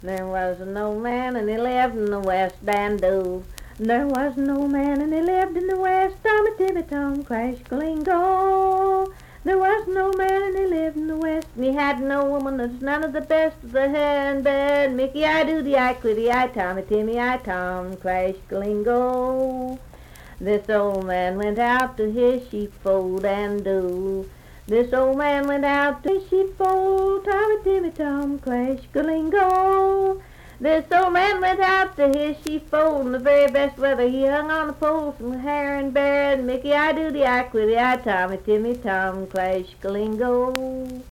There was no man and he lived in the West Dandoo. There was no man and he lived in the West. Tommy Timmy Tom Crash Glingo. There was no man and he lived in the West. And he had no woman that's none of the best of the hair in bed. Mickey I do the I quitty I Tommy Timmy I Tom Crash Glingo. This old man went out to his sheepfold and do. This old man went out to his sheepfold, Tommy Timmy Tom Clash Galingo. This old man went out to his sheepfold in the very best weather. He hung on the pole from hair and bear. And Mickey I do the I quitty I Tommy Timmy Tom Clash Galingo.